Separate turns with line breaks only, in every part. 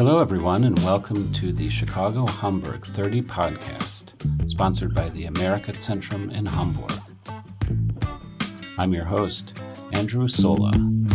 Hello, everyone, and welcome to the Chicago Hamburg 30 podcast, sponsored by the Amerika-Zentrum in Hamburg. I'm your host, Andrew Sola.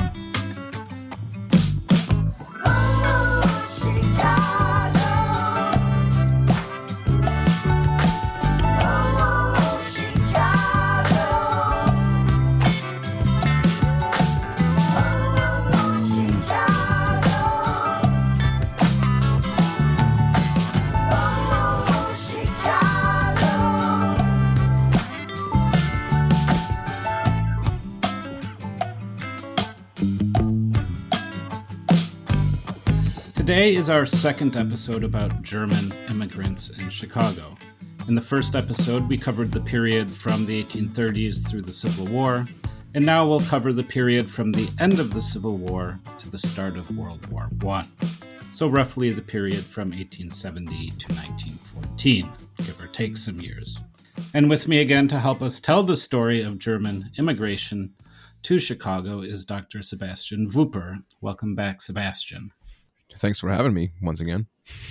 Today is our second episode about German immigrants in Chicago. In the first episode, we covered the period from the 1830s through the Civil War, and now we'll cover the period from the end of the Civil War to the start of World War I. So roughly the period from 1870 to 1914, give or take some years. And with me again to help us tell the story of German immigration to Chicago is Dr. Sebastian Wupper. Welcome back, Sebastian.
Thanks for having me once again.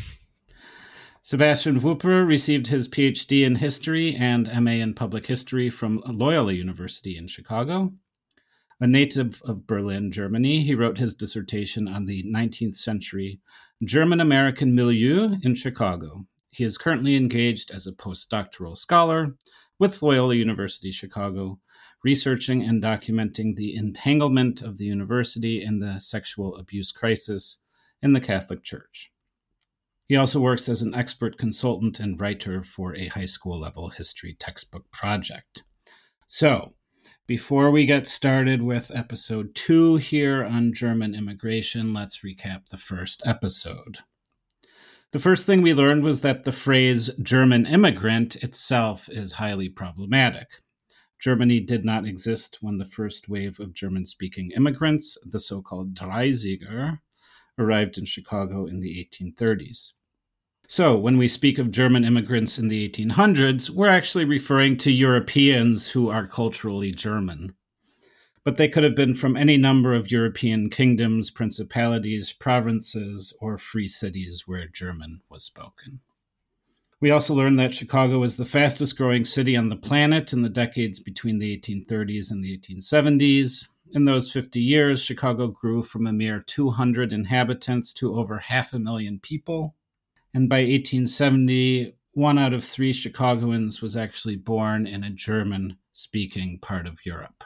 Sebastian Wupper received his PhD in history and MA in public history from Loyola University in Chicago. A native of Berlin, Germany, he wrote his dissertation on the 19th century German-American milieu in Chicago. He is currently engaged as a postdoctoral scholar with Loyola University Chicago, researching and documenting the entanglement of the university in the sexual abuse crisis in the Catholic Church. He also works as an expert consultant and writer for a high school level history textbook project. So, before we get started with episode 2 here on German immigration, let's recap the first episode. The first thing we learned was that the phrase German immigrant itself is highly problematic. Germany did not exist when the first wave of German-speaking immigrants, the so-called Dreisiger, arrived in Chicago in the 1830s. So, when we speak of German immigrants in the 1800s, we're actually referring to Europeans who are culturally German. But they could have been from any number of European kingdoms, principalities, provinces, or free cities where German was spoken. We also learned that Chicago was the fastest growing city on the planet in the decades between the 1830s and the 1870s. In those 50 years, Chicago grew from a mere 200 inhabitants to over 500,000 people. And by 1870, 1 out of 3 Chicagoans was actually born in a German-speaking part of Europe.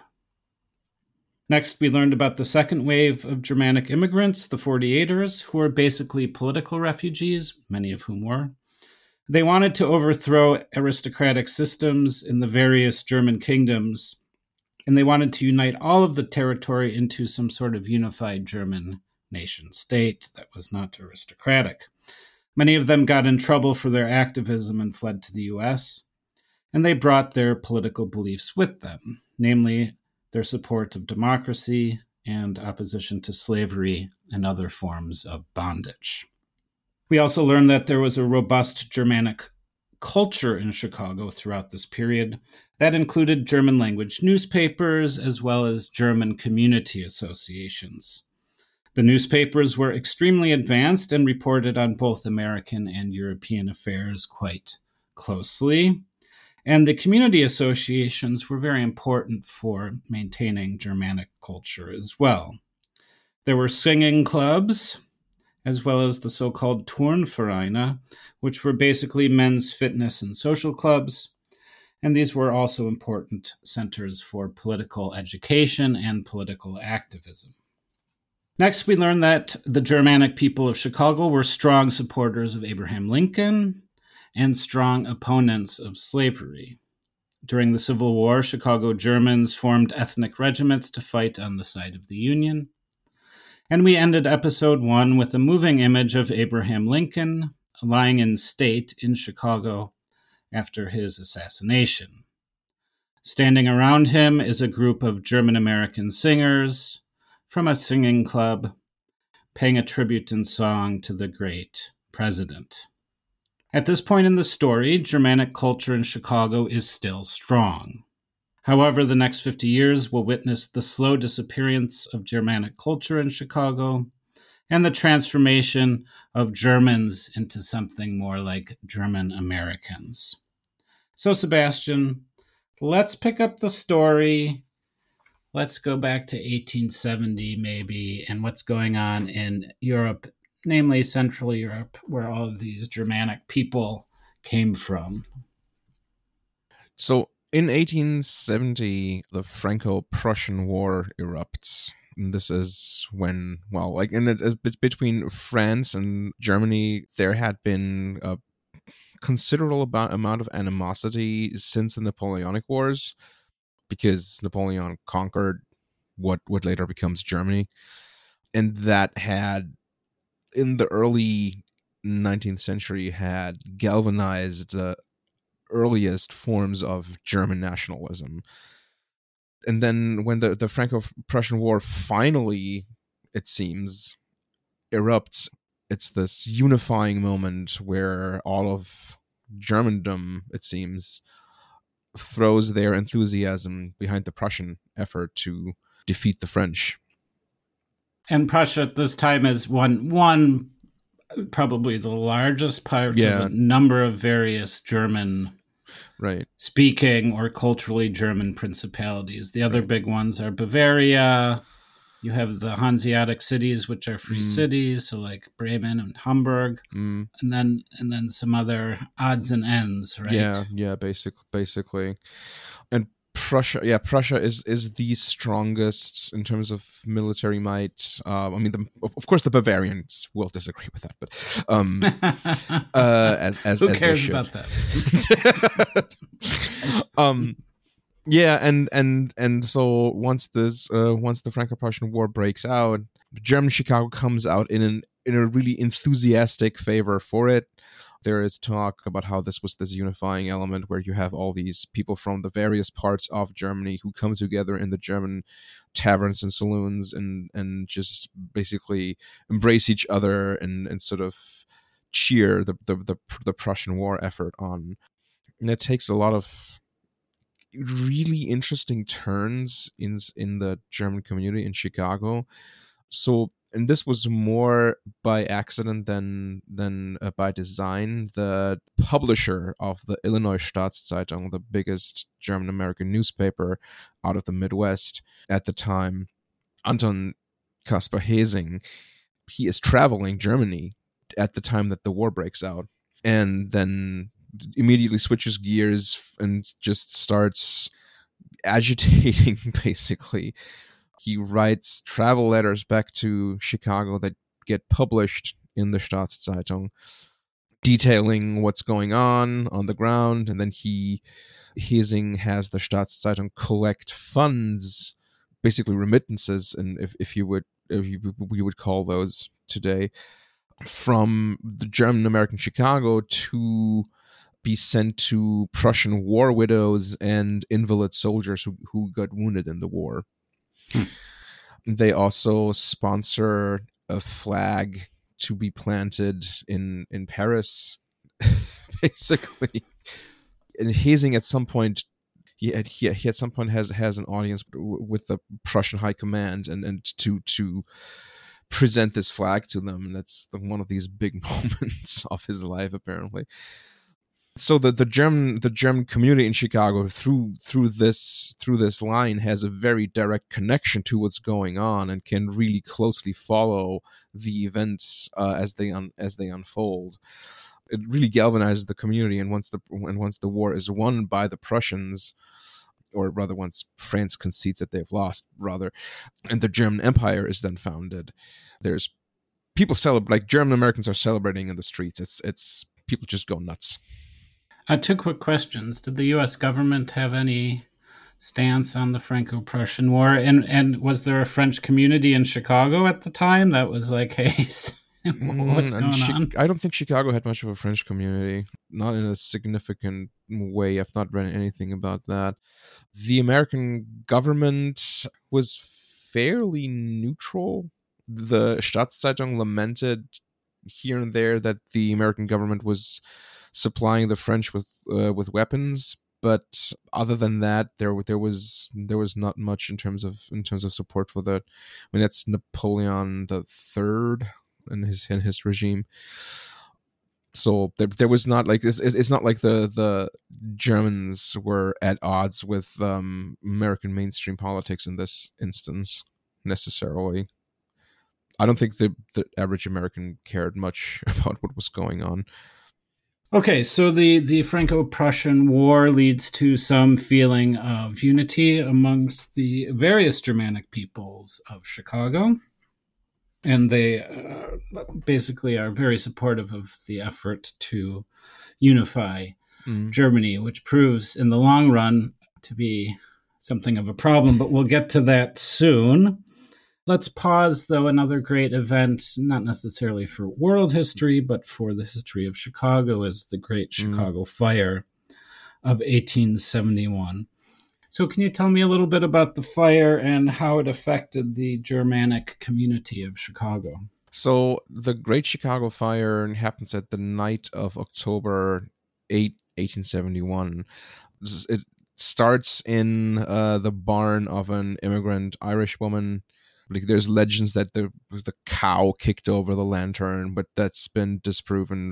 Next, we learned about the second wave of Germanic immigrants, the 48ers, who were basically political refugees, many of whom were. They wanted to overthrow aristocratic systems in the various German kingdoms, and they wanted to unite all of the territory into some sort of unified German nation-state that was not aristocratic. Many of them got in trouble for their activism and fled to the U.S., and they brought their political beliefs with them, namely their support of democracy and opposition to slavery and other forms of bondage. We also learned that there was a robust Germanic culture in Chicago throughout this period that included German language newspapers as well as German community associations. The newspapers were extremely advanced and reported on both American and European affairs quite closely. And the community associations were very important for maintaining Germanic culture as well. There were singing clubs, as well as the so-called Turnvereine, which were basically men's fitness and social clubs. And these were also important centers for political education and political activism. Next, we learned that the Germanic people of Chicago were strong supporters of Abraham Lincoln and strong opponents of slavery. During the Civil War, Chicago Germans formed ethnic regiments to fight on the side of the Union. And we ended episode 1 with a moving image of Abraham Lincoln lying in state in Chicago after his assassination. Standing around him is a group of German-American singers from a singing club paying a tribute in song to the great president. At this point in the story, Germanic culture in Chicago is still strong. However, the next 50 years will witness the slow disappearance of Germanic culture in Chicago and the transformation of Germans into something more like German Americans. So, Sebastian, let's pick up the story. Let's go back to 1870, maybe, and what's going on in Europe, namely Central Europe, where all of these Germanic people came from.
So, in 1870, the Franco-Prussian War erupts. And this is when, well, like, and it's between France and Germany, there had been a considerable amount of animosity since the Napoleonic Wars, because Napoleon conquered what later becomes Germany, and that had, in the early 19th century, had galvanized the earliest forms of German nationalism. And then when the Franco-Prussian War finally, it seems, erupts, it's this unifying moment where all of Germandom, it seems, throws their enthusiasm behind the Prussian effort to defeat the French.
And Prussia at this time is one probably the largest part of a number of various German speaking or culturally German principalities. The other big ones are Bavaria. You have the Hanseatic cities, which are free cities, so like Bremen and Hamburg, and then some other odds and ends, right?
Yeah, basically. And Prussia is the strongest in terms of military might. I mean, of course, the Bavarians will disagree with that, but as
who cares
they should.
About that?
Yeah, and so once the Franco-Prussian War breaks out, German Chicago comes out in a really enthusiastic favor for it. There is talk about how this was this unifying element where you have all these people from the various parts of Germany who come together in the German taverns and saloons and just basically embrace each other and sort of cheer the Prussian war effort on. And it takes a lot of really interesting turns in the German community in Chicago. So, and this was more by accident than by design. The publisher of the Illinois Staatszeitung, the biggest German American newspaper out of the Midwest at the time, Anton Caspar Hesing, he is traveling Germany at the time that the war breaks out, and then immediately switches gears and just starts agitating, basically. He writes travel letters back to Chicago that get published in the Staatszeitung, detailing what's going on the ground, and then Hesing has the Staatszeitung collect funds, basically remittances, and if we would call those today, from the German American Chicago to be sent to Prussian war widows and invalid soldiers who got wounded in the war. They also sponsor a flag to be planted in Paris, basically. And Hesing at some point, he at some point has an audience with the Prussian High Command and to present this flag to them, and that's one of these big moments of his life, apparently. So the German community in Chicago through this line has a very direct connection to what's going on and can really closely follow the events as they unfold. It really galvanizes the community, and once the war is won by the Prussians, or rather once France concedes that they've lost, rather, and the German Empire is then founded, there's people celebrate, like German Americans are celebrating in the streets. It's people just go nuts.
Two quick questions. Did the U.S. government have any stance on the Franco-Prussian War? And was there a French community in Chicago at the time that was like, hey, what's going on?
I don't think Chicago had much of a French community, not in a significant way. I've not read anything about that. The American government was fairly neutral. The Staatszeitung lamented here and there that the American government was supplying the French with weapons, But other than that, there was not much in terms of support for that. I mean, that's Napoleon the Third and his regime. So there was not like it's not like the Germans were at odds with American mainstream politics in this instance necessarily. I don't think the average American cared much about what was going on.
Okay, so the Franco-Prussian War leads to some feeling of unity amongst the various Germanic peoples of Chicago. And they basically are very supportive of the effort to unify Germany, which proves in the long run to be something of a problem, but we'll get to that soon. Let's pause, though, another great event, not necessarily for world history, but for the history of Chicago, is the Great Chicago Fire of 1871. So can you tell me a little bit about the fire and how it affected the Germanic community of Chicago?
So the Great Chicago Fire happens at the night of October 8, 1871. It starts in the barn of an immigrant Irish woman. Like, there's legends that the cow kicked over the lantern, but that's been disproven.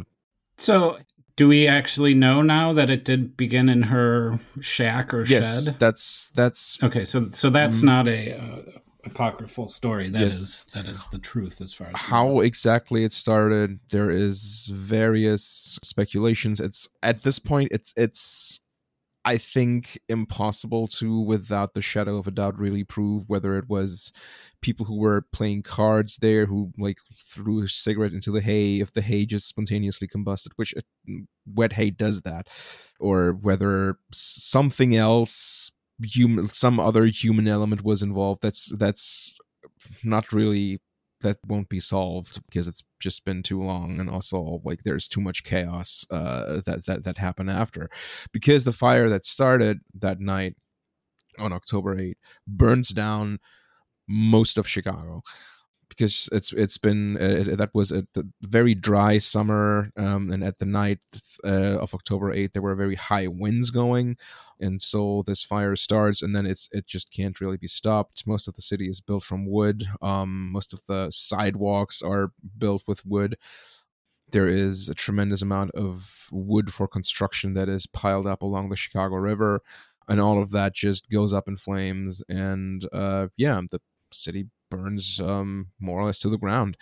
So do we actually know now that it did begin in her shack or shed?
Yes, that's
okay. So that's not a apocryphal story. That is the truth as far as
how exactly it started. There is various speculations. It's at this point, it's I think impossible to, without the shadow of a doubt, really prove whether it was people who were playing cards there who like threw a cigarette into the hay, if the hay just spontaneously combusted, which wet hay does that, or whether something else, some other human element was involved. That's not really, that won't be solved because it's just been too long, and also like there's too much chaos that happened after, because the fire that started that night on October 8 burns down most of Chicago, because it's been that was a very dry summer, and at the night of October 8 there were very high winds going, and so this fire starts, and then it just can't really be stopped. Most of the city is built from wood. Most of the sidewalks are built with wood. There is a tremendous amount of wood for construction that is piled up along the Chicago River, and all of that just goes up in flames, and the city burns more or less to the ground.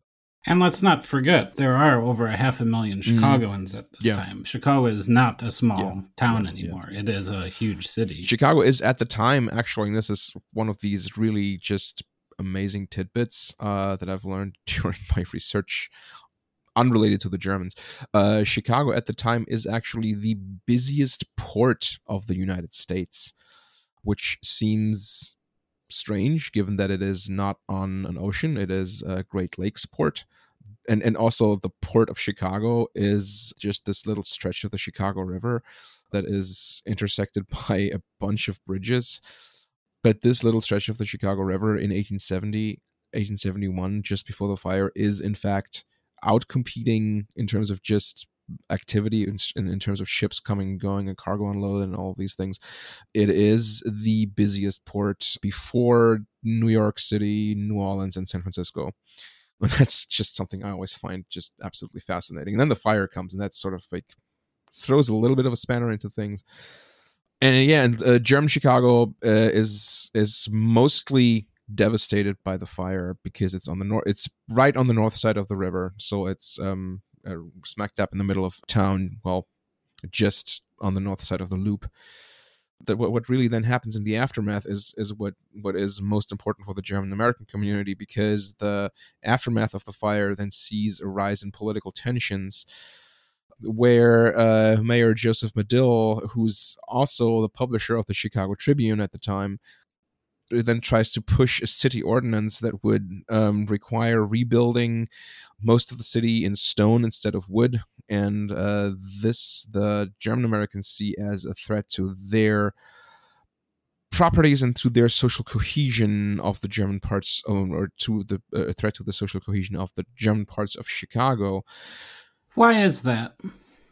And let's not forget, there are over 500,000 Chicagoans at this time. Chicago is not a small town anymore. It is a huge city.
Chicago is at the time, actually, and this is one of these really just amazing tidbits that I've learned during my research unrelated to the Germans. Chicago at the time is actually the busiest port of the United States, which seems strange given that it is not on an ocean. It is a Great Lakes port, and also the port of Chicago is just this little stretch of the Chicago River that is intersected by a bunch of bridges. But this little stretch of the Chicago River in 1871, just before the fire, is in fact outcompeting in terms of just activity, in terms of ships coming and going and cargo unload and all of these things. It is the busiest port before New York City, New Orleans, and San Francisco. And that's just something I always find just absolutely fascinating. And then the fire comes, and that sort of like throws a little bit of a spanner into things. And German Chicago is mostly devastated by the fire because it's on the north. It's right on the north side of the river, so it's smack dab in the middle of town. Well, just on the north side of the loop. What really then happens in the aftermath is what is most important for the German American community, because the aftermath of the fire then sees a rise in political tensions, where Mayor Joseph Medill, who's also the publisher of the Chicago Tribune at the time, then tries to push a city ordinance that would require rebuilding most of the city in stone instead of wood. And this the German Americans see as a threat to their properties and to their social cohesion of the German parts, or to the threat to the social cohesion of the German parts of Chicago.
Why is that?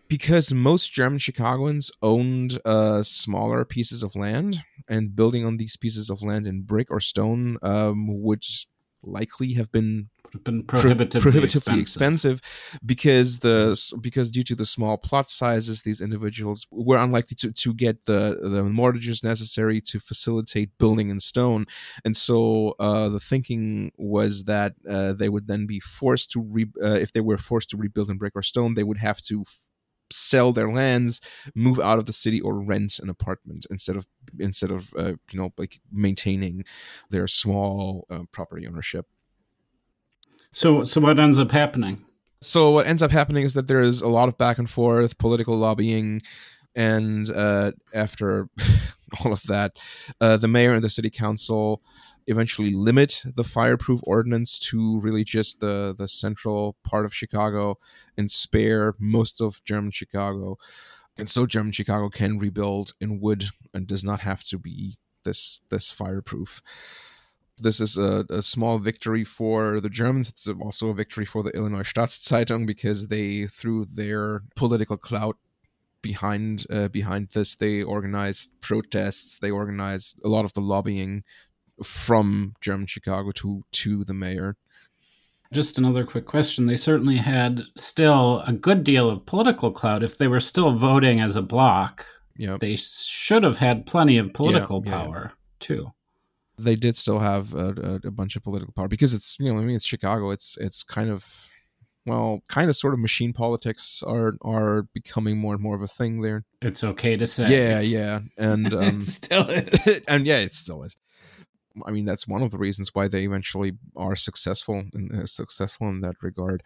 Because most German Chicagoans owned smaller pieces of land, and building on these pieces of land in brick or stone would likely have been
prohibitively
expensive because due to the small plot sizes, these individuals were unlikely to get the mortgages necessary to facilitate building in stone. And so the thinking was that they would then be forced to if they were forced to rebuild in brick or stone, they would have to sell their lands, move out of the city, or rent an apartment instead of like maintaining their small property ownership.
So what ends up happening?
So what ends up happening is that there is a lot of back and forth, political lobbying, and after all of that, the mayor and the city council eventually limit the fireproof ordinance to really just the central part of Chicago and spare most of German Chicago. And so German Chicago can rebuild in wood and does not have to be this fireproof. This is a small victory for the Germans. It's also a victory for the Illinois Staatszeitung because they threw their political clout behind this. They organized protests. They organized a lot of the lobbying from German Chicago to the mayor.
Just another quick question. They certainly had still a good deal of political clout. If they were still voting as a bloc, they should have had plenty of political power too.
They did still have a bunch of political power because it's it's Chicago. It's kind of sort of machine politics are becoming more and more of a thing there.
It's okay to say.
Yeah, and
it still is.
And it still is. I mean, that's one of the reasons why they eventually are successful in that regard.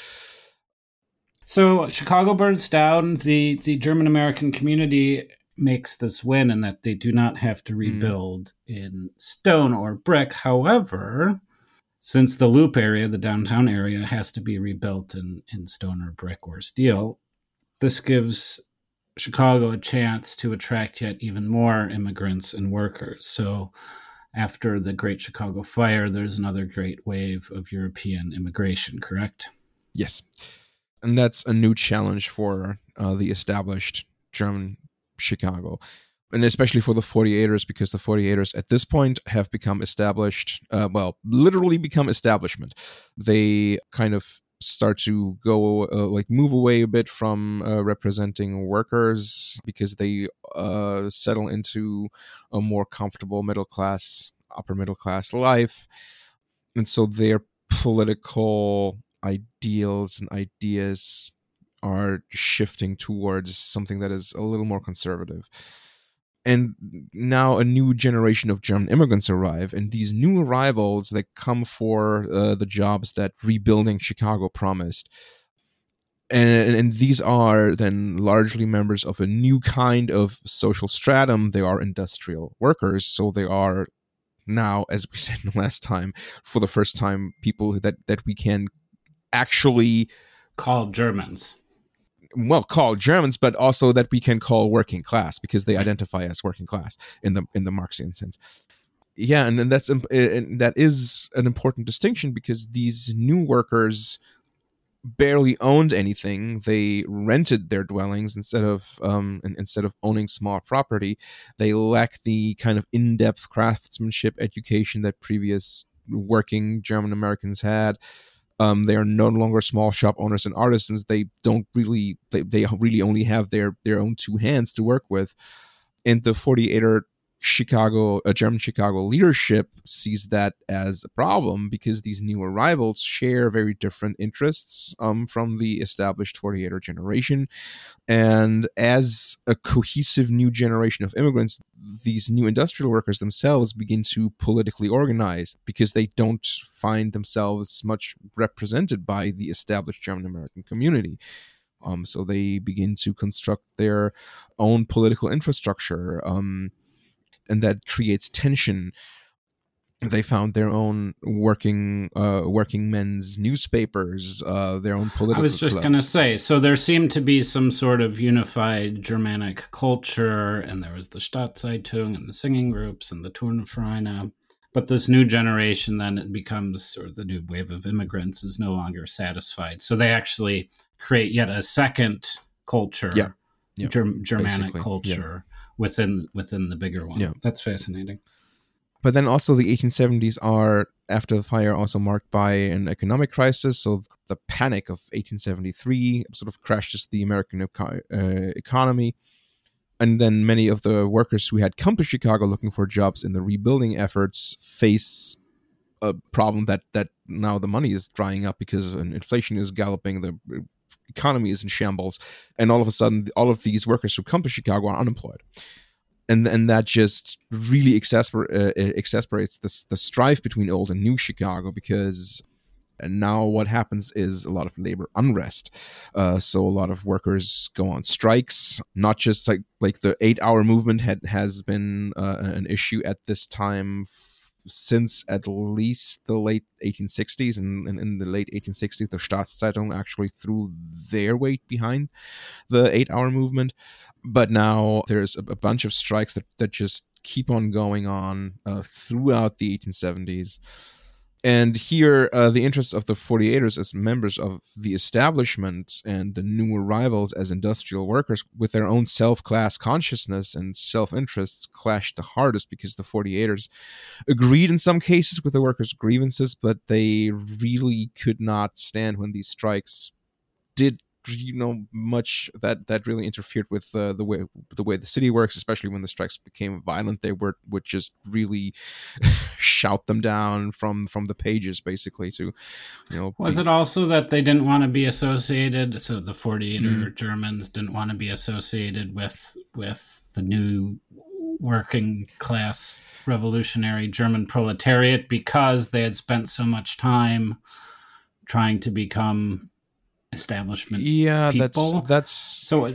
So Chicago burns down. The German American community makes this win in that they do not have to rebuild in stone or brick. However, since the Loop area, the downtown area, has to be rebuilt in stone or brick or steel, this gives Chicago a chance to attract yet even more immigrants and workers. So after the Great Chicago Fire, there's another great wave of European immigration, correct?
Yes. And that's a new challenge for the established German Chicago, and especially for the 48ers, because the 48ers at this point have become established, literally become establishment. They kind of start to go move away a bit from representing workers because they settle into a more comfortable upper middle class life, and so their political ideals and ideas are shifting towards something that is a little more conservative. And now a new generation of German immigrants arrive, and these new arrivals, they come for the jobs that rebuilding Chicago promised. And these are then largely members of a new kind of social stratum. They are industrial workers, so they are now, as we said last time, for the first time, people that we can actually
call Germans.
Well, call Germans, but also that we can call working class because they identify as working class in the Marxian sense. Yeah, and that is an important distinction because these new workers barely owned anything. They rented their dwellings instead of owning small property. They lack the kind of in-depth craftsmanship education that previous working German Americans had. They are no longer small shop owners and artisans. They really only have their own two hands to work with. And the 48er German Chicago leadership sees that as a problem because these new arrivals share very different interests from the established 48er generation. And as a cohesive new generation of immigrants, these new industrial workers themselves begin to politically organize because they don't find themselves much represented by the established German American community. So they begin to construct their own political infrastructure, and that creates tension. They found their own working men's newspapers, their own political.
I was just going to say, so there seemed to be some sort of unified Germanic culture, and there was the Staatszeitung and the singing groups and the Turnvereine. But this new generation, then it becomes, or the new wave of immigrants is no longer satisfied. So they actually create yet a second
Yeah.
culture,
Yeah.
Germanic
Basically,
culture within the bigger one.
Yeah.
That's fascinating.
But then also the 1870s are, after the fire, also marked by an economic crisis. So the panic of 1873 sort of crashes the American economy. And then many of the workers who had come to Chicago looking for jobs in the rebuilding efforts face a problem that now the money is drying up because inflation is galloping, the economy is in shambles, and all of a sudden all of these workers who come to Chicago are unemployed. And that just really exasperates the strife between old and new Chicago, because now what happens is a lot of labor unrest. So a lot of workers go on strikes. Not just like the 8-hour movement has been an issue at this time since at least the late 1860s. And in the late 1860s, the Staatszeitung actually threw their weight behind the 8-hour movement. But now there's a bunch of strikes that just keep on going on throughout the 1870s. And here, the interests of the 48ers as members of the establishment and the new arrivals as industrial workers with their own self-class consciousness and self-interests clashed the hardest, because the 48ers agreed in some cases with the workers' grievances, but they really could not stand when these strikes did much that really interfered with the way the city works, especially when the strikes became violent. They would just really shout them down from the pages, basically. To
was it also that they didn't want to be associated, so the 48er Germans didn't want to be associated with the new working class revolutionary German proletariat, because they had spent so much time trying to become establishment people.
That's
so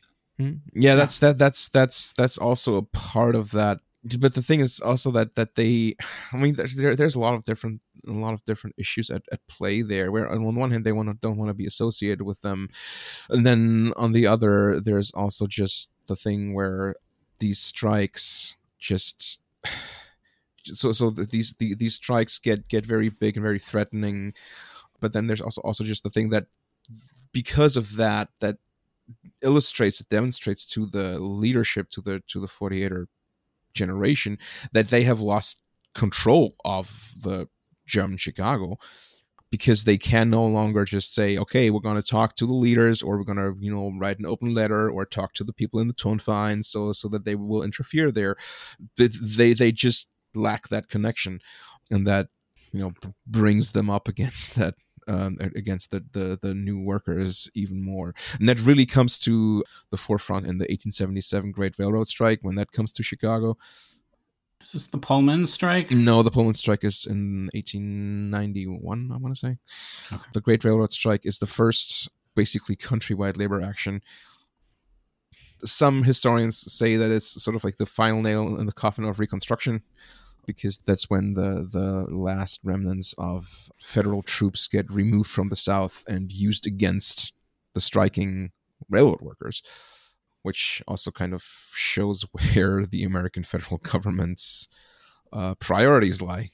that's also a part of that. But the thing is also that they, I mean, there's a lot of different issues at play there, where on one hand they don't want to be associated with them, and then on the other there's also just the thing where these strikes just so these strikes get very big and very threatening. But then there's also just the thing that because of that demonstrates to the leadership, to the 48er generation, that they have lost control of the German Chicago, because they can no longer just say, okay, we're going to talk to the leaders, or we're going to write an open letter, or talk to the people in the Tonverein so that they will interfere there. They just lack that connection, and that brings them up against that. Against the new workers even more. And that really comes to the forefront in the 1877 Great Railroad Strike, when that comes to Chicago.
Is this the Pullman strike?
No, the Pullman strike is in 1891, I want to say. Okay. The Great Railroad Strike is the first basically countrywide labor action. Some historians say that it's sort of like the final nail in the coffin of Reconstruction, because that's when the last remnants of federal troops get removed from the South and used against the striking railroad workers, which also kind of shows where the American federal government's priorities lie.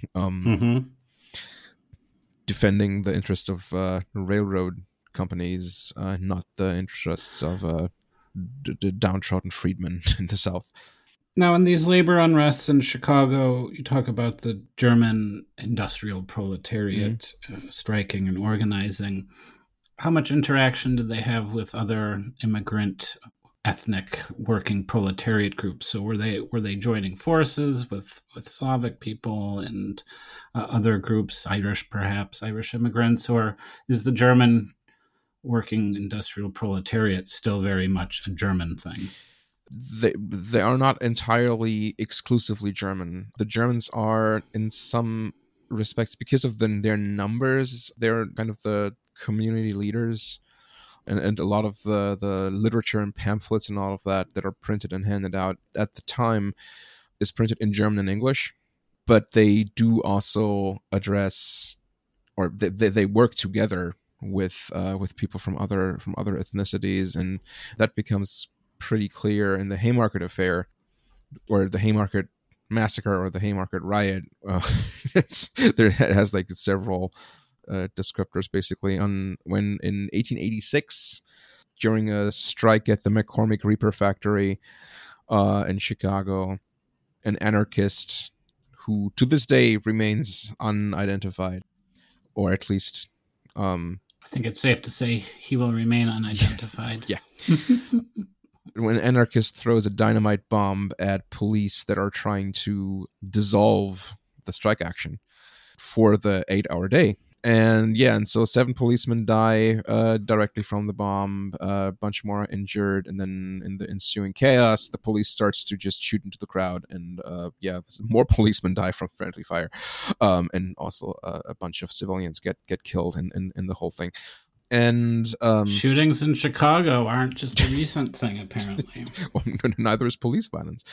Defending the interests of railroad companies, not the interests of the downtrodden freedmen in the South.
Now, in these labor unrests in Chicago, you talk about the German industrial proletariat striking and organizing. How much interaction did they have with other immigrant, ethnic working proletariat groups? So were they joining forces with Slavic people and other groups, Irish immigrants, or is the German working industrial proletariat still very much a German thing?
They are not entirely exclusively German. The Germans are, in some respects, because of their numbers, they're kind of the community leaders, and a lot of the literature and pamphlets and all of that are printed and handed out at the time is printed in German and English. But they do also address, or they work together with people from other ethnicities, and that becomes pretty clear in the Haymarket Affair, or the Haymarket Massacre, or the Haymarket Riot. It has like several descriptors, basically. On when in 1886 during a strike at the McCormick Reaper factory in Chicago, an anarchist who to this day remains unidentified, or at least
I think it's safe to say he will remain unidentified.
Yeah. When an anarchist throws a dynamite bomb at police that are trying to dissolve the strike action for the 8-hour day. And so 7 policemen die directly from the bomb, a bunch more injured, and then in the ensuing chaos, the police starts to just shoot into the crowd, and more policemen die from friendly fire, and also a bunch of civilians get killed in the whole thing. And
shootings in Chicago aren't just a recent thing, apparently.
Well, neither is police violence.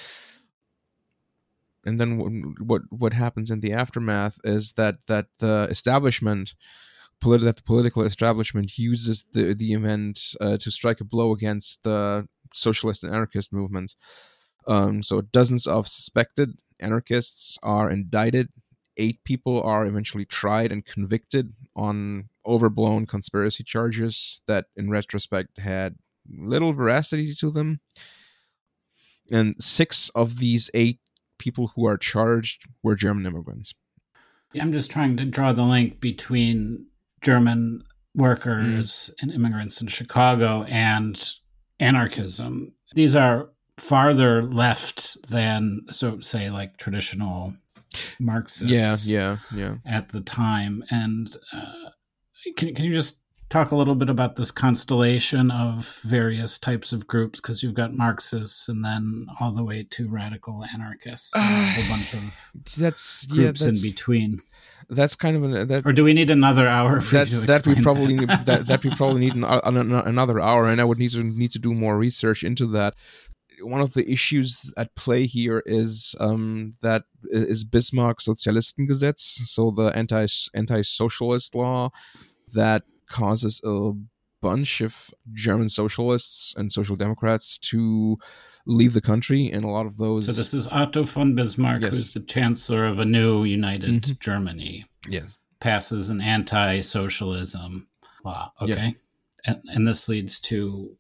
And then what happens in the aftermath is that the establishment, that the political establishment uses the event to strike a blow against the socialist and anarchist movement. So dozens of suspected anarchists are indicted. 8 people are eventually tried and convicted on overblown conspiracy charges that, in retrospect, had little veracity to them. And 6 of these 8 people who are charged were German immigrants.
I'm just trying to draw the link between German workers and immigrants in Chicago and anarchism. These are farther left than, so say, like traditional Marxists.
Yeah.
At the time. And can you just talk a little bit about this constellation of various types of groups? Because you've got Marxists and then all the way to radical anarchists, and a whole bunch of groups in between.
That's kind of
or do we need another hour?
We probably need another hour, and I would need to do more research into that. One of the issues at play here is that is Bismarck's Sozialistengesetz, so the anti-socialist law that causes a bunch of German socialists and social democrats to leave the country, and a lot of those.
So this is Otto von Bismarck, who's the chancellor of a new united Germany.
Yes, passes
an anti-socialism law. Okay, and this leads to,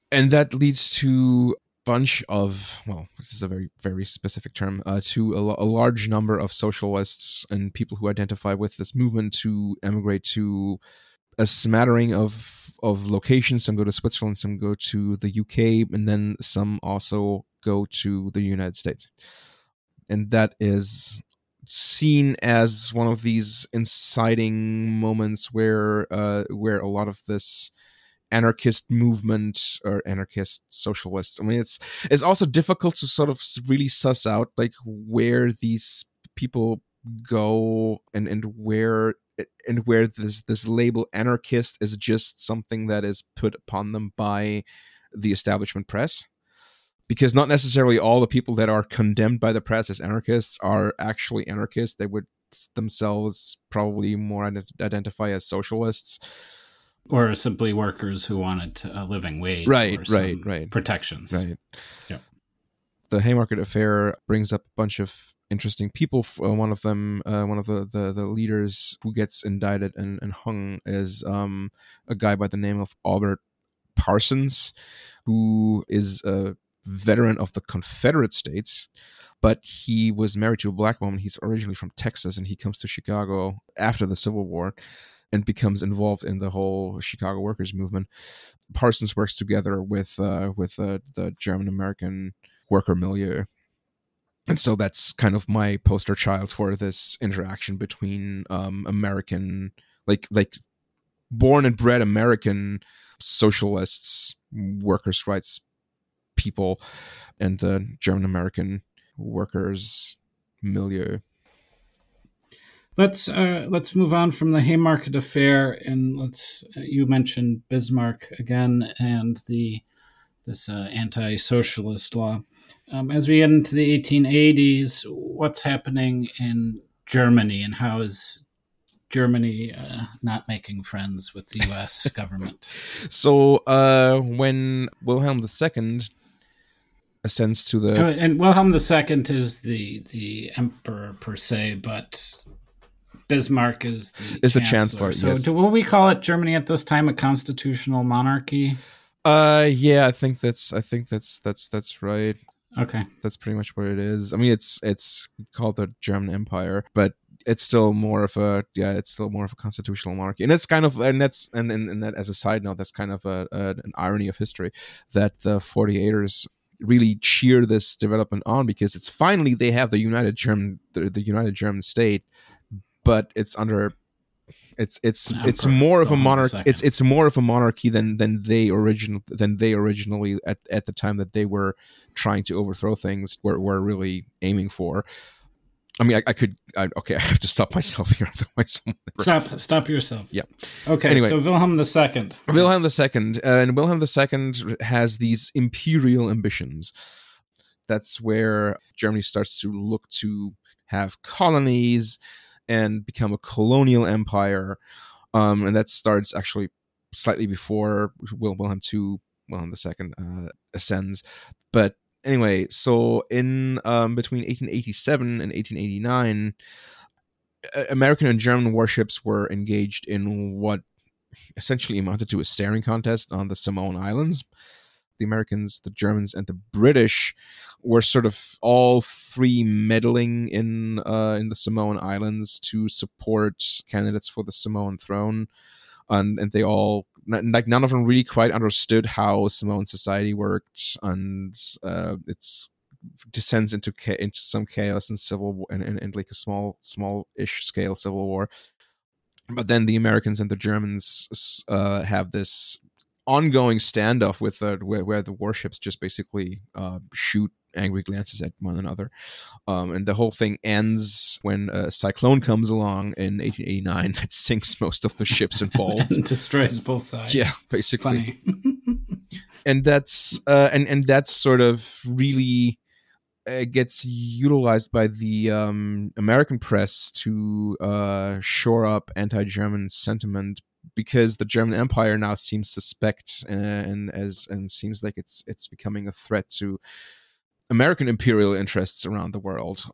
bunch of, well, this is a very, very specific term, to a large number of socialists and people who identify with this movement to emigrate to a smattering of locations. Some go to Switzerland, some go to the UK, and then some also go to the United States. And that is seen as one of these inciting moments where a lot of this anarchist movement or anarchist socialists. I mean, it's also difficult to sort of really suss out like where these people go and where this label anarchist is just something that is put upon them by the establishment press. Because not necessarily all the people that are condemned by the press as anarchists are actually anarchists. They would themselves probably more identify as socialists.
Or simply workers who wanted a living wage,
right,
protections.
Right. Yeah. The Haymarket Affair brings up a bunch of interesting people. One of them, one of the leaders who gets indicted and hung is a guy by the name of Albert Parsons, who is a veteran of the Confederate States. But he was married to a black woman. He's originally from Texas, and he comes to Chicago after the Civil War and becomes involved in the whole Chicago workers movement. Parsons works together with the German-American worker milieu. And so that's kind of my poster child for this interaction between American, like born and bred American socialists, workers' rights people, and the German-American workers milieu.
Let's move on from the Haymarket Affair, and you mentioned Bismarck again and this anti-socialist law. As we get into the 1880s, what's happening in Germany, and how is Germany not making friends with the U.S. government?
So when Wilhelm II ascends to the...
And Wilhelm II is the emperor per se, but Bismarck is the chancellor. So
yes.
will we call it Germany at this time a constitutional monarchy?
Yeah, I think that's right.
Okay.
That's pretty much what it is. I mean, it's called the German Empire, but it's still more of a constitutional monarchy, and it's kind of and that as a side note, that's kind of an irony of history that the 48ers really cheer this development on, because it's finally they have the United German state, but it's under it's more of a monarchy. It's more of a monarchy than they originally at the time that they were trying to overthrow things were really aiming for. I mean, I have to stop myself here, otherwise
Stop yourself.
Yeah.
Okay.
Anyway,
so Wilhelm II.
And Wilhelm II has these imperial ambitions. That's where Germany starts to look to have colonies and become a colonial empire, and that starts actually slightly before Wilhelm II ascends. But anyway, so in between 1887 and 1889, American and German warships were engaged in what essentially amounted to a staring contest on the Samoan Islands. The Americans, the Germans, and the British were sort of all three meddling in the Samoan Islands to support candidates for the Samoan throne, and they all, like, none of them really quite understood how Samoan society worked, and it's descends into some chaos and civil war, and like a small-ish scale civil war. But then the Americans and the Germans have this ongoing standoff with where the warships just basically shoot angry glances at one another, and the whole thing ends when a cyclone comes along in 1889 that sinks most of the ships involved
and destroys both sides.
Yeah, basically.
Funny.
And that's sort of really gets utilized by the American press to shore up anti-German sentiment, because the German Empire now seems suspect and seems like it's becoming a threat to American imperial interests around the world,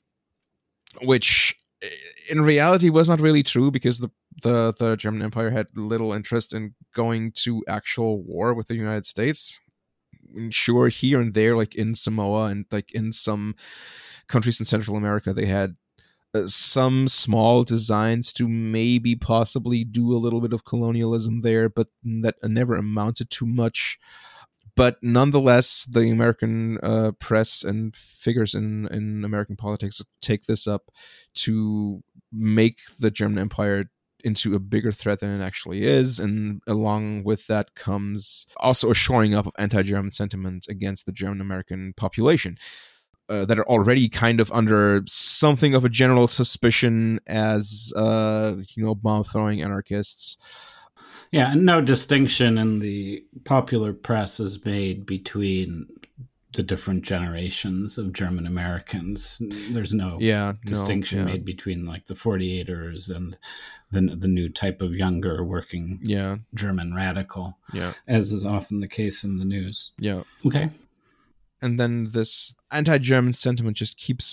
which in reality was not really true, because the German Empire had little interest in going to actual war with the United States. Sure, here and there, like in Samoa and like in some countries in Central America, they had some small designs to maybe possibly do a little bit of colonialism there, but that never amounted to much. But nonetheless, the American press and figures in American politics take this up to make the German Empire into a bigger threat than it actually is, and along with that comes also a shoring up of anti-German sentiment against the German-American population that are already kind of under something of a general suspicion as bomb-throwing anarchists.
Yeah, and no distinction in the popular press is made between the different generations of German Americans. There's no distinction made between like the 48ers and the new type of younger working German radical, as is often the case in the news.
Yeah.
Okay.
And then this anti-German sentiment just keeps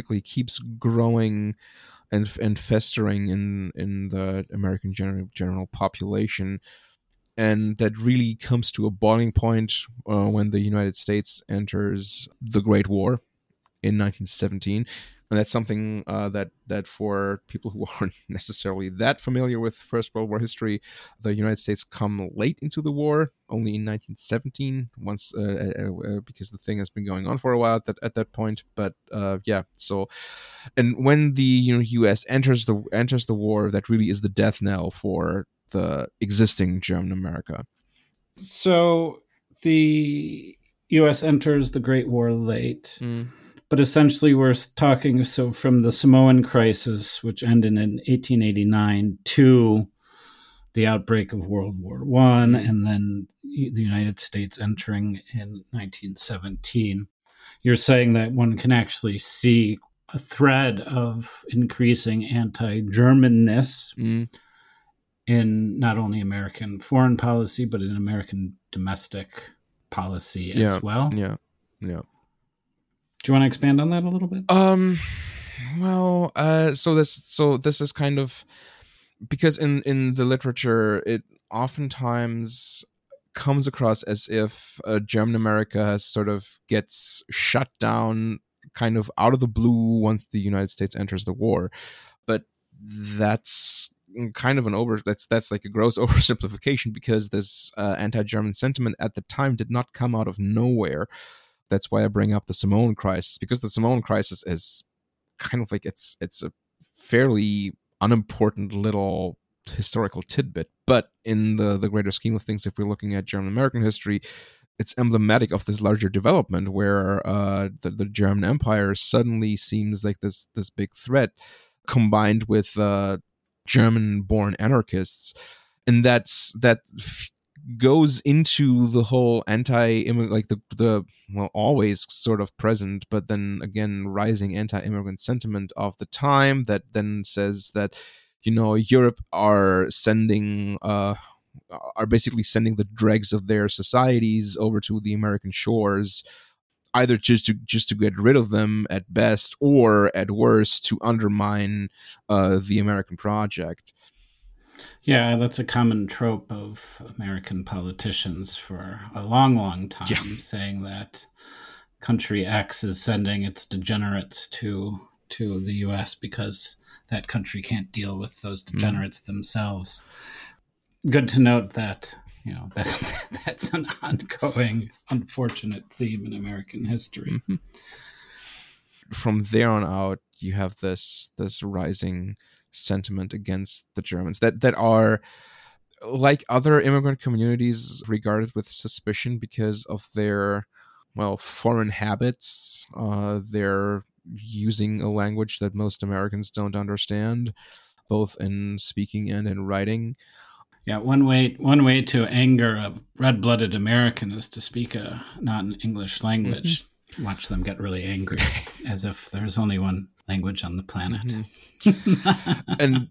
growing and festering in the American general population. And that really comes to a boiling point when the United States enters the Great War in 1917. And that's something that for people who aren't necessarily that familiar with First World War history, the United States come late into the war, only in 1917, once because the thing has been going on for a while at that point. But so, and when the U.S. enters the war, that really is the death knell for the existing German America.
So the U.S. enters the Great War late. But essentially, we're talking from the Samoan crisis, which ended in 1889, to the outbreak of World War I, and then the United States entering in 1917. You're saying that one can actually see a thread of increasing anti-Germanness in not only American foreign policy, but in American domestic policy as well.
Yeah.
Do you want to expand on that a little bit?
So this is kind of because in the literature, it oftentimes comes across as if German America sort of gets shut down kind of out of the blue once the United States enters the war. But that's kind of that's like a gross oversimplification, because this anti-German sentiment at the time did not come out of nowhere. That's why I bring up the Samoan crisis, because the Samoan crisis is kind of like it's a fairly unimportant little historical tidbit, but in the greater scheme of things, if we're looking at German American history, it's emblematic of this larger development where the German Empire suddenly seems like this big threat, combined with German-born anarchists, and that goes into the whole like the always sort of present, but then again rising anti-immigrant sentiment of the time that then says that, you know, Europe are basically sending the dregs of their societies over to the American shores, either just to get rid of them at best, or at worst to undermine the American project.
Yeah, that's a common trope of American politicians for a long, long time, saying that country X is sending its degenerates to the U.S. because that country can't deal with those degenerates themselves. Good to note that, you know, that's an ongoing, unfortunate theme in American history.
Mm-hmm. From there on out, you have this rising sentiment against the Germans that are, like other immigrant communities, regarded with suspicion because of their, foreign habits. They're using a language that most Americans don't understand, both in speaking and in writing.
Yeah, one way to anger a red-blooded American is to speak a non-English language. Mm-hmm. Watch them get really angry, as if there's only one language on the planet.
Mm-hmm.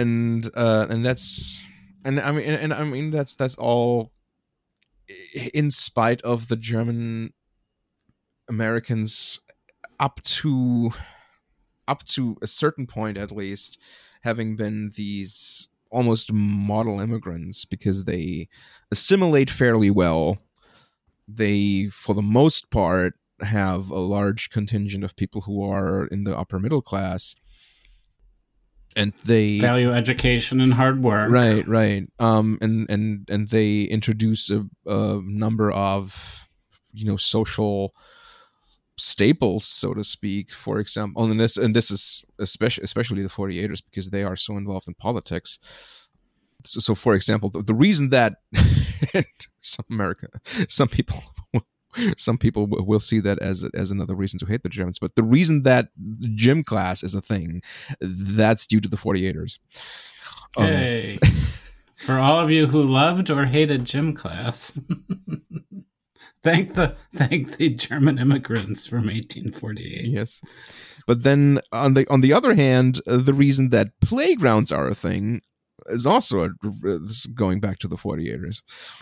that's all in spite of the German Americans up to a certain point, at least, having been these almost model immigrants, because they assimilate fairly well. They, for the most part, have a large contingent of people who are in the upper middle class, and they
value education and hard work.
Right. And they introduce a number of, social staples, so to speak. For example, and this is especially the 48ers, because they are so involved in politics. So for example, the reason that some people will see that as another reason to hate the Germans, but the reason that gym class is a thing, that's due to the 48ers.
Hey, for all of you who loved or hated gym class, thank the German immigrants from 1848.
Yes, but then on the other hand, the reason that playgrounds are a thing is also going back to the 48ers.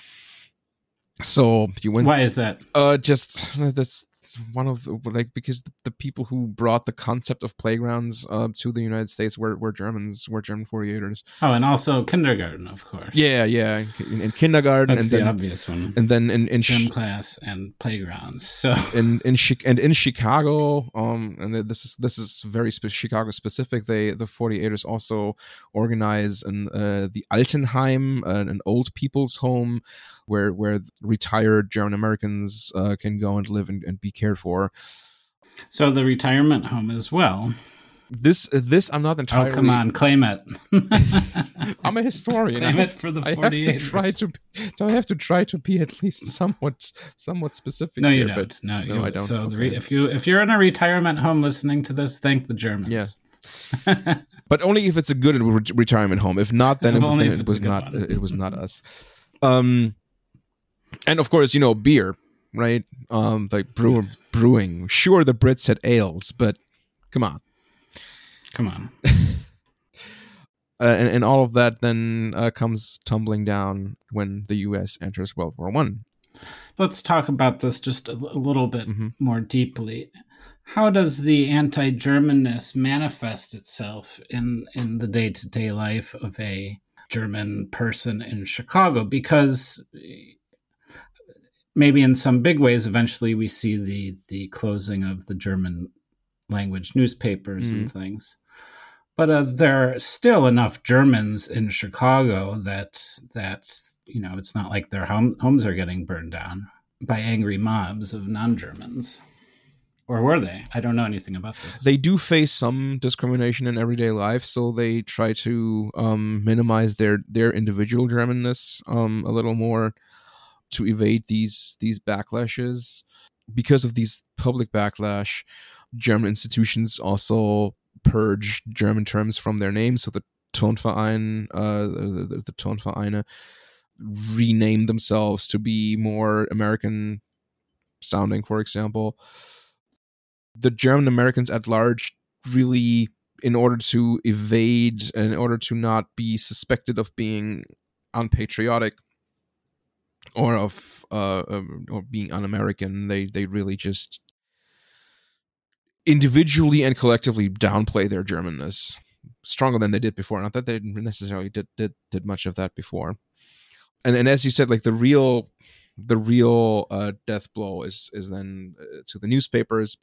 So you went.
Why is that?
That's one of because the people who brought the concept of playgrounds to the United States were Germans, were German 48ers.
Oh, and also kindergarten, of course.
Yeah, in kindergarten.
That's the obvious one.
And then in
gym class and playgrounds. So
in Chicago, and this is very Chicago specific. The 48ers also organize the Altenheim, an old people's home, where retired German Americans can go and live and be cared for.
So the retirement home as well.
This I'm not entirely.
Oh, come on, claim it.
I'm a historian.
Claim it for the 48ers.
I have to try to be at least somewhat specific.
No,
here,
you don't.
No,
I
don't.
So
okay.
if you're in a retirement home listening to this, thank the Germans.
Yeah. But only if it's a good retirement home. If not, then it was not. It was not us. And of course, beer, right? Like brewing. Sure, the Brits had ales, but come on. And all of that then comes tumbling down when the U.S. enters World War I.
Let's talk about this just a little bit more deeply. How does the anti-Germanness manifest itself in the day-to-day life of a German person in Chicago? Because maybe in some big ways, eventually we see the closing of the German language newspapers and things. But there are still enough Germans in Chicago that it's not like their homes are getting burned down by angry mobs of non-Germans. Or were they? I don't know anything about this.
They do face some discrimination in everyday life, so they try to minimize their individual Germanness a little more to evade these backlashes. Because of these public backlash, German institutions also purge German terms from their names. So the Tonverein, the Tonvereine rename themselves to be more American sounding, for example. The German Americans at large really, in order to evade, in order to not be suspected of being unpatriotic or of or being un-American, they really just individually and collectively downplay their Germanness stronger than they did before. Not that they necessarily did much of that before. And as you said, like the real death blow is then to the newspapers.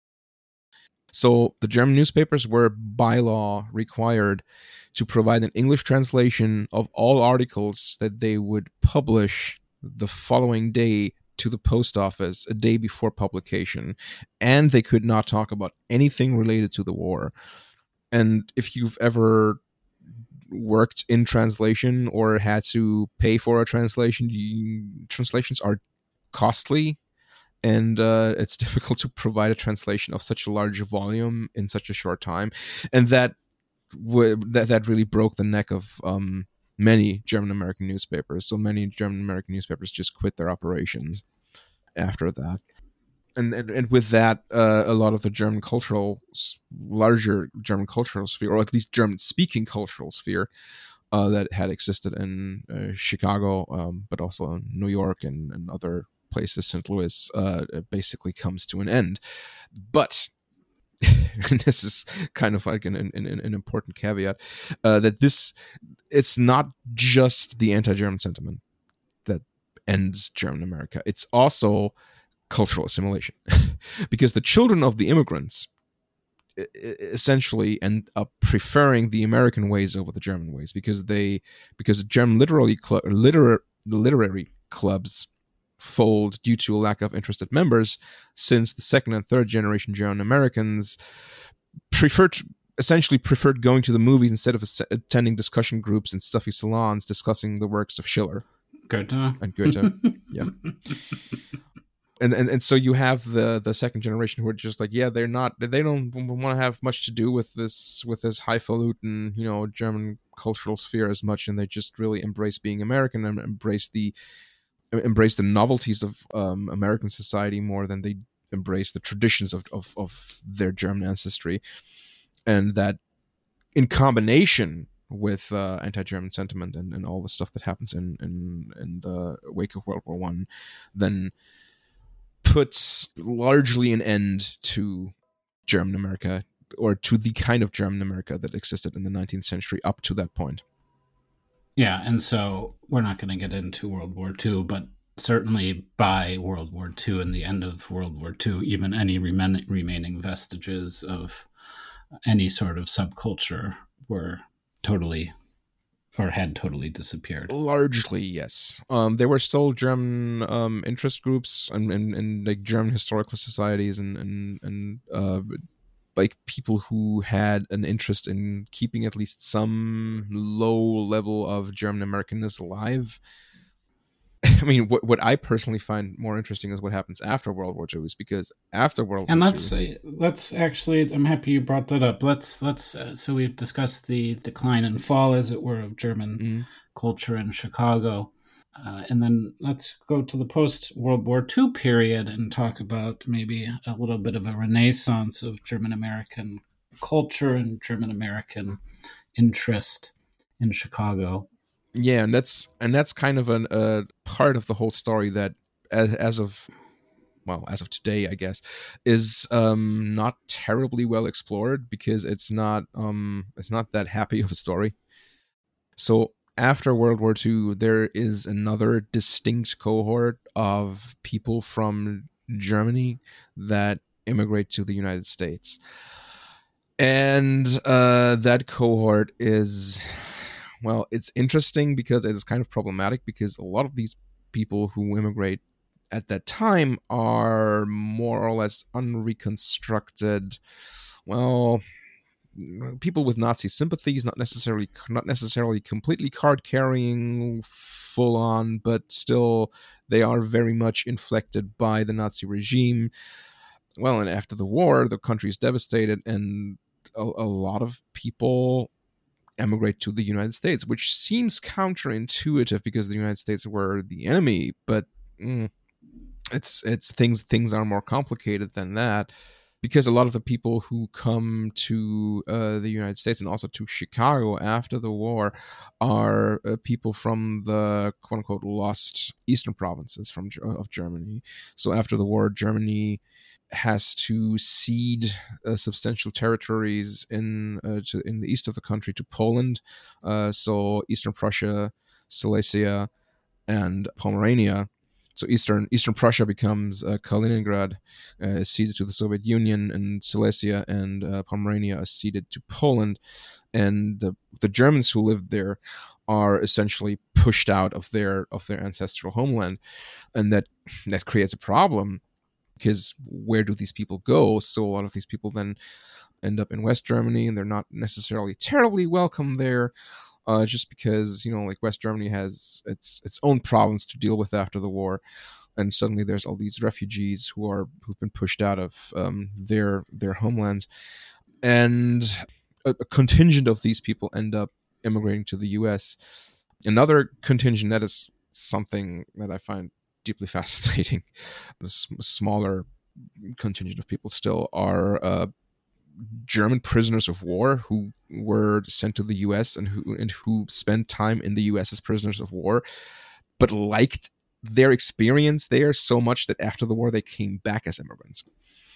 So the German newspapers were by law required to provide an English translation of all articles that they would publish the following day to the post office a day before publication, and they could not talk about anything related to the war. And if you've ever worked in translation or had to pay for a translation, translations are costly, and it's difficult to provide a translation of such a large volume in such a short time. And that really broke the neck of many German American newspapers. So many German American newspapers just quit their operations after that. And with that, a lot of the larger German cultural sphere, or at least German-speaking cultural sphere, that had existed in Chicago, but also in New York and other places, St. Louis, basically comes to an end. But and this is kind of like an important caveat, that it's not just the anti-German sentiment that ends German America. It's also cultural assimilation, because the children of the immigrants essentially end up preferring the American ways over the German ways, because German literary clubs fold due to a lack of interested members, since the second and third generation German Americans essentially preferred going to the movies instead of attending discussion groups in stuffy salons discussing the works of Schiller.
Goethe.
Yeah. And so you have the second generation who are just like, yeah, they don't want to have much to do with this highfalutin, German cultural sphere as much, and they just really embrace being American and embrace the novelties of American society more than they embrace the traditions of their German ancestry. And that, in combination with anti-German sentiment and all the stuff that happens in the wake of World War I, then puts largely an end to German America, or to the kind of German America that existed in the 19th century up to that point.
Yeah, and so we're not going to get into World War II, but certainly by World War II and the end of World War II, even any remaining vestiges of any sort of subculture were totally, or had totally disappeared.
Largely, yes. There were still German interest groups and like German historical societies and like people who had an interest in keeping at least some low level of German Americanness alive. I mean, what I personally find more interesting is what happens after World War II, is because after World War II...
And let's actually, I'm happy you brought that up. Let's so we've discussed the decline and fall, as it were, of German culture in Chicago. And then let's go to the post-World War II period and talk about maybe a little bit of a renaissance of German American culture and German American interest in Chicago.
Yeah, and that's kind of a part of the whole story that, as of today, I guess, is not terribly well explored, because it's not that happy of a story. So after World War II, there is another distinct cohort of people from Germany that immigrate to the United States. And that cohort is, well, it's interesting because it's kind of problematic, because a lot of these people who immigrate at that time are more or less unreconstructed, well, people with Nazi sympathies, not necessarily completely card carrying full on, but still they are very much inflected by the Nazi regime. Well, and after the war, the country is devastated, and a lot of people emigrate to the United States, which seems counterintuitive because the United States were the enemy, but it's things are more complicated than that, because a lot of the people who come to the United States and also to Chicago after the war are people from the quote unquote lost eastern provinces of Germany. So after the war, Germany has to cede substantial territories in the east of the country to Poland. So Eastern Prussia, Silesia, and Pomerania. So Eastern Prussia becomes Kaliningrad, is ceded to the Soviet Union, and Silesia and Pomerania are ceded to Poland. And the Germans who lived there are essentially pushed out of their ancestral homeland, and that creates a problem, because where do these people go? So a lot of these people then end up in West Germany, and they're not necessarily terribly welcome there. Just because, like, West Germany has its own problems to deal with after the war, and suddenly there's all these refugees who've been pushed out of their homelands, and a contingent of these people end up immigrating to the U.S. Another contingent, that is something that I find deeply fascinating, a smaller contingent of people still are German prisoners of war who were sent to the U.S. and who spent time in the U.S. as prisoners of war, but liked their experience there so much that after the war they came back as immigrants,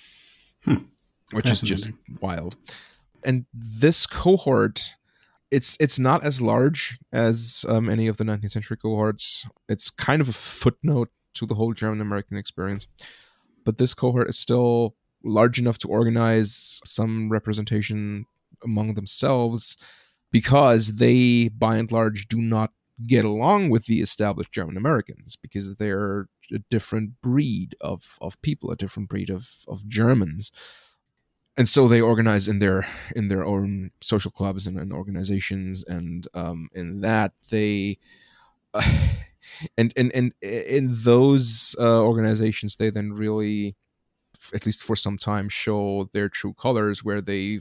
which is just wild. And this cohort, it's not as large as any of the 19th century cohorts. It's kind of a footnote to the whole German American experience, but this cohort is still large enough to organize some representation among themselves, because they, by and large, do not get along with the established German Americans, because they're a different breed of people, a different breed of Germans. And so they organize in their own social clubs and organizations, and in that they and in those organizations they then really, at least for some time, show their true colors, where they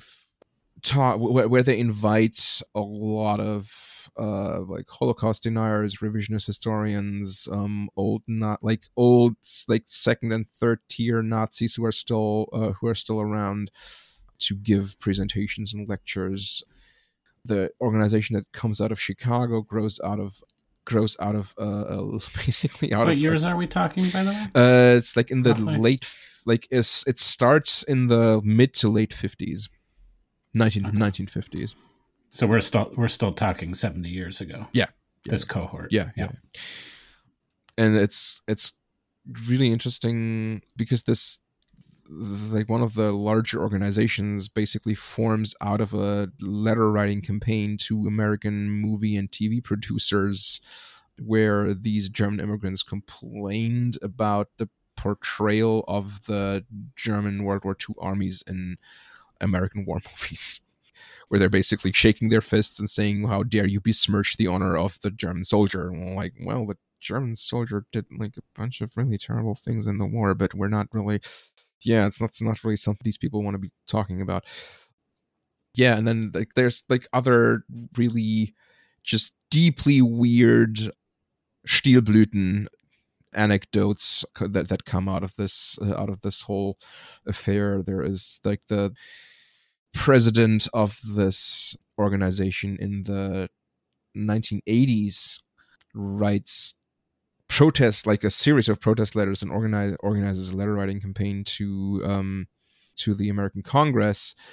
invite a lot of like Holocaust deniers, revisionist historians, old second and third tier Nazis who are still around, to give presentations and lectures. The organization that comes out of Chicago grows out of basically out of.
What years are we talking, by the way?
It's like in the late. It starts in the mid to late 50s, 1950s.
So we're still talking 70 years ago.
Yeah,
this cohort.
Yeah. And it's really interesting because this, like, one of the larger organizations basically forms out of a letter writing campaign to American movie and TV producers, where these German immigrants complained about the portrayal of the German World War II armies in American war movies, where they're basically shaking their fists and saying, "How dare you besmirch the honor of the German soldier?" And like, well, the German soldier did like a bunch of really terrible things in the war, but we're not really, it's not really something these people want to be talking about. Yeah, and then like there's like other really just deeply weird Stilblüten anecdotes that come out of this whole affair. There is like the president of this organization in the 1980s writes a series of protest letters, and organizes a letter writing campaign to the American Congress,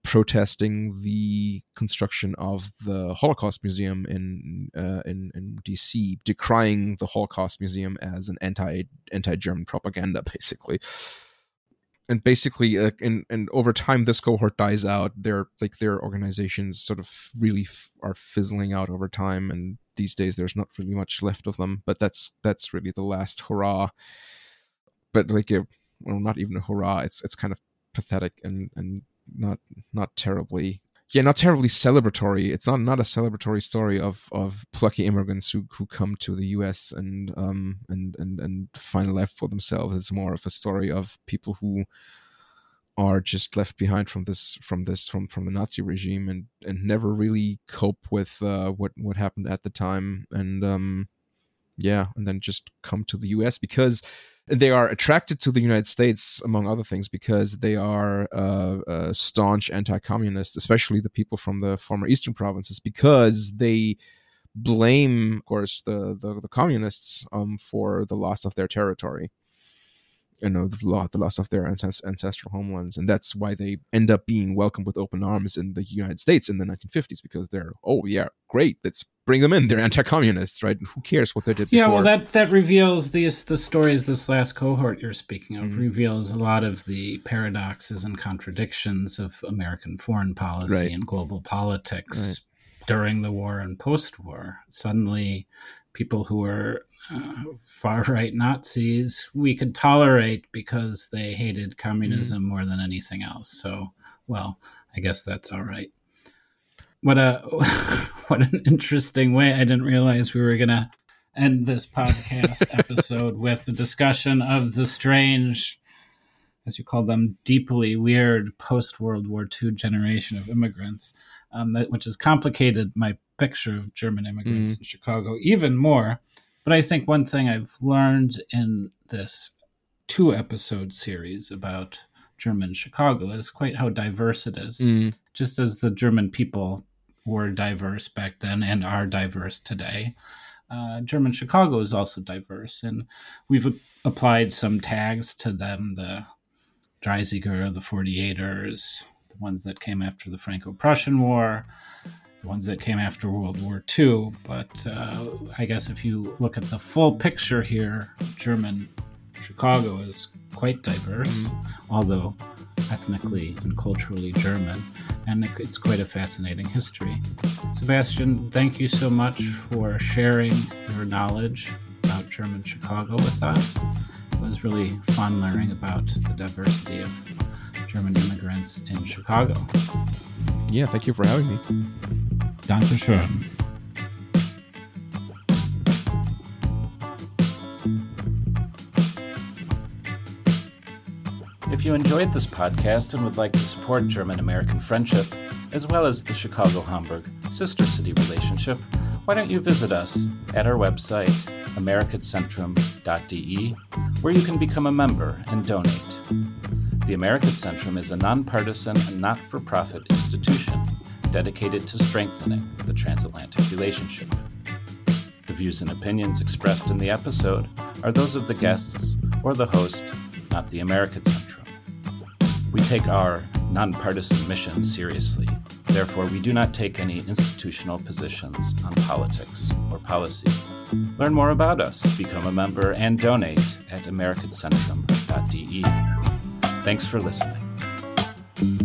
protesting the construction of the Holocaust Museum in DC, decrying the Holocaust Museum as an anti-German propaganda, basically. And basically, and over time, this cohort dies out. Their organizations sort of really are fizzling out over time, and these days there's not really much left of them. But that's really the last hurrah. But not even a hurrah. It's kind of pathetic and not terribly celebratory. It's not a celebratory story of plucky immigrants who come to the US and find life for themselves. It's more of a story of people who are just left behind from the Nazi regime and never really cope with what happened at the time, and and then just come to the US because they are attracted to the United States, among other things, because they are staunch anti-communists, especially the people from the former Eastern provinces, because they blame, of course, the communists for the loss of their territory, the loss of their ancestral homelands. And that's why they end up being welcomed with open arms in the United States in the 1950s, because they're, oh yeah, great, let's bring them in. They're anti-communists, right? Who cares what they did before?
Yeah, well, that reveals the stories this last cohort you're speaking of, reveals a lot of the paradoxes and contradictions of American foreign policy and global politics during the war and post-war. Suddenly, people who were far-right Nazis we could tolerate because they hated communism more than anything else. So, well, I guess that's all right. What an interesting way. I didn't realize we were going to end this podcast episode with a discussion of the strange, as you call them, deeply weird post-World War II generation of immigrants, which has complicated my picture of German immigrants in Chicago even more. But I think one thing I've learned in this 2-episode series about German Chicago is quite how diverse it is. Just as the German people were diverse back then and are diverse today, German Chicago is also diverse. And we've applied some tags to them, the Dreisiger, the 48ers, the ones that came after the Franco-Prussian War, the ones that came after World War II. But I guess if you look at the full picture here, German Chicago is quite diverse, although ethnically and culturally German, and it's quite a fascinating history. Sebastian, thank you so much for sharing your knowledge about German Chicago with us. It was really fun learning about the diversity of German immigrants in Chicago.
Yeah, thank you for having me.
Dankeschön. If you enjoyed this podcast and would like to support German-American friendship, as well as the Chicago-Hamburg sister city relationship, why don't you visit us at our website, amerikazentrum.de, where you can become a member and donate. The Amerikazentrum is a nonpartisan and not-for-profit institution dedicated to strengthening the transatlantic relationship. The views and opinions expressed in the episode are those of the guests or the host, not the Amerikazentrum. We take our nonpartisan mission seriously. Therefore, we do not take any institutional positions on politics or policy. Learn more about us, become a member, and donate at amerikazentrum.de. Thanks for listening.